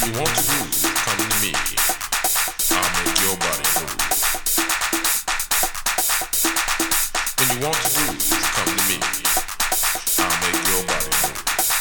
you want to groove, come to me. I'll make your body move. When you want to groove, come to me. I'll make your body move.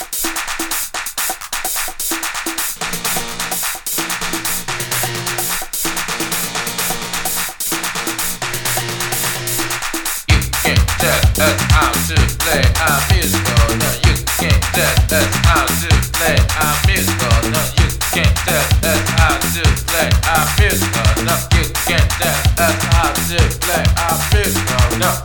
You can't tell us how to play our musical. No, you can't tell us how to play our musical. No, you can't tell us how to play our musical. No, you can't tell us how to play our musical. No.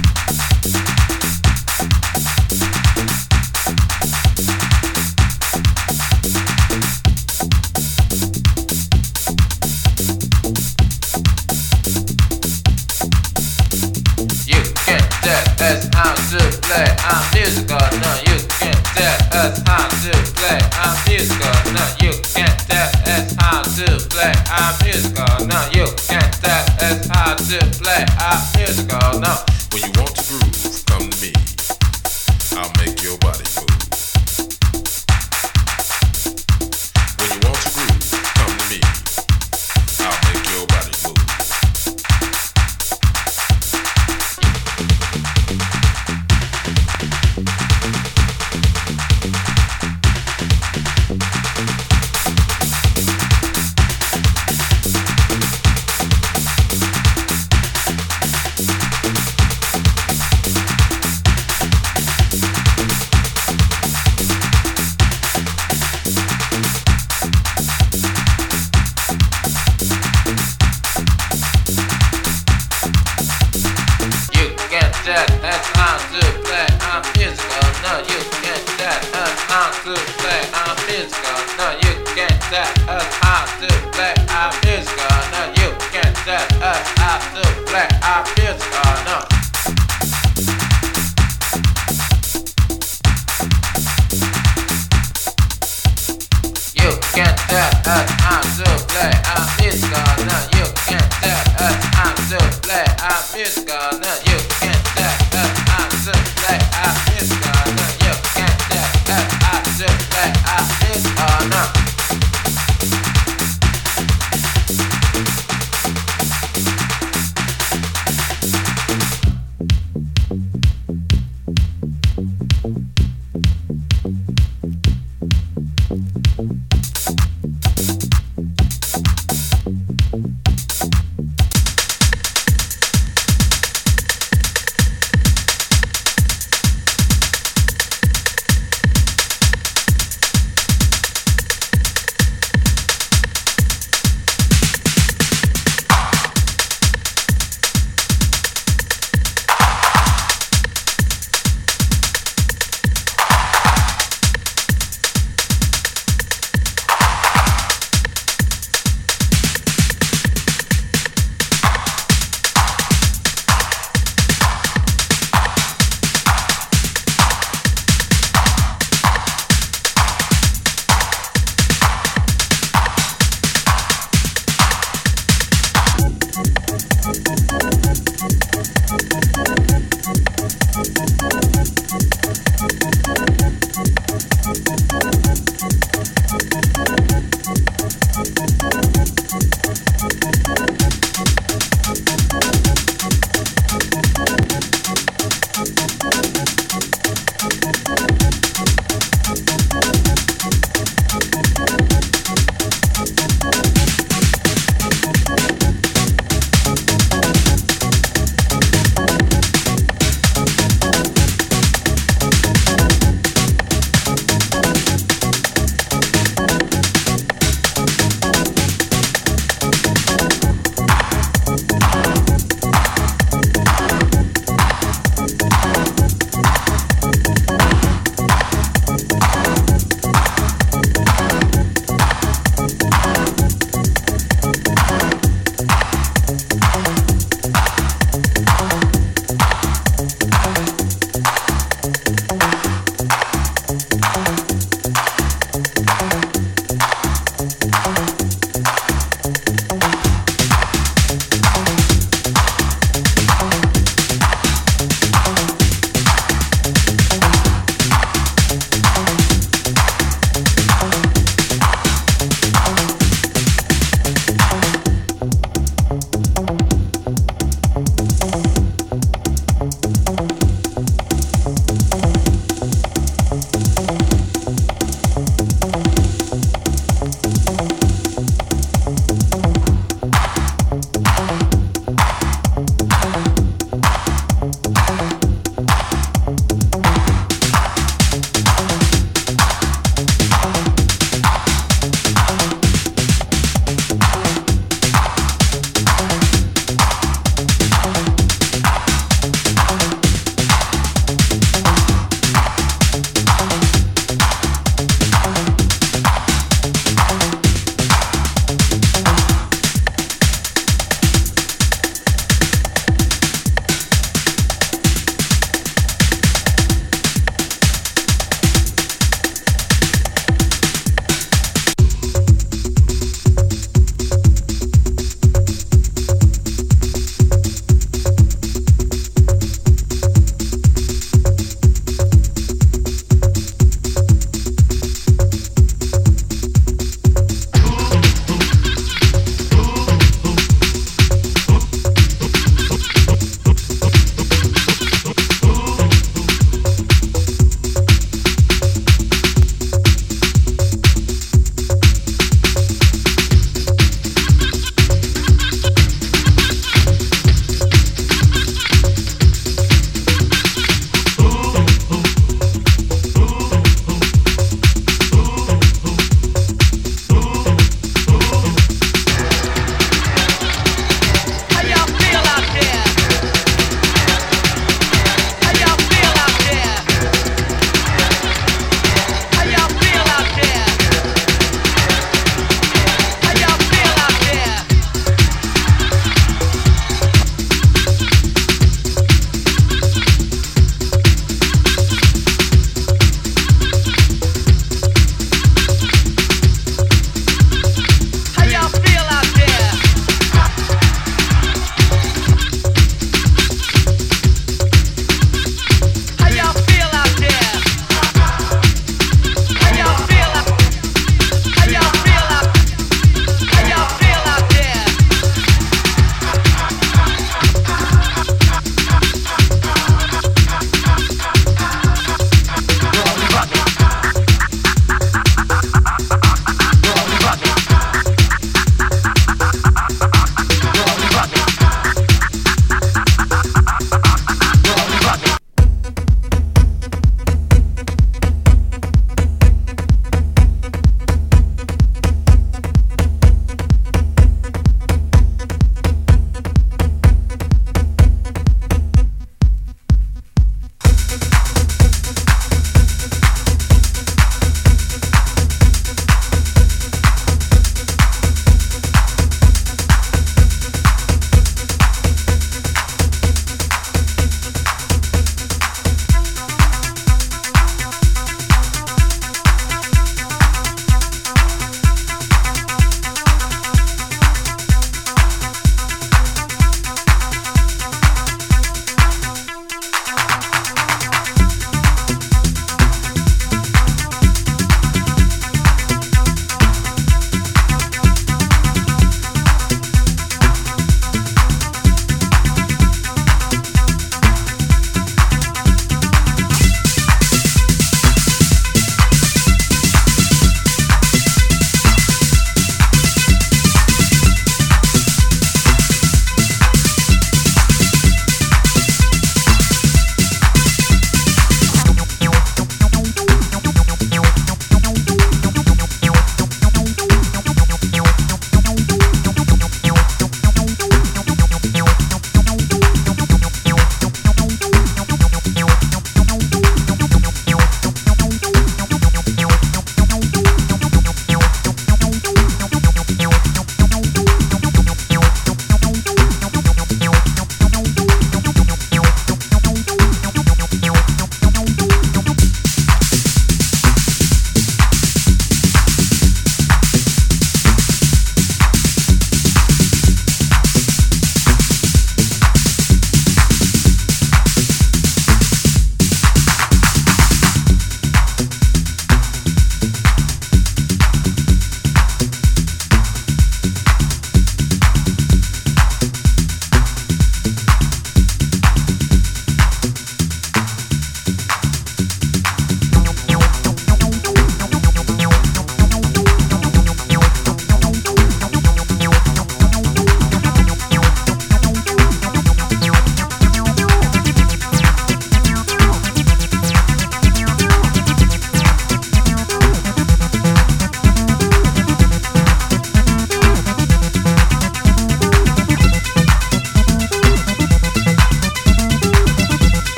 You can't tell us how to play our musical. No, you can't tell us how to play our musical. No, you can't tell us how to play our musical. No, you can't tell us how to play our musical. No. When you want to groove, come to me. I'll make your body move. When you want to groove, come to me. I'll make your body move. Tell us how to play our musical. No, you can't tell us how to play our musical. No, you can't tell us how to play our musical. No, you can't tell us how to play our musical. No. You can't tell us how to play our musical. No, you can't tell us how to play our musical. No.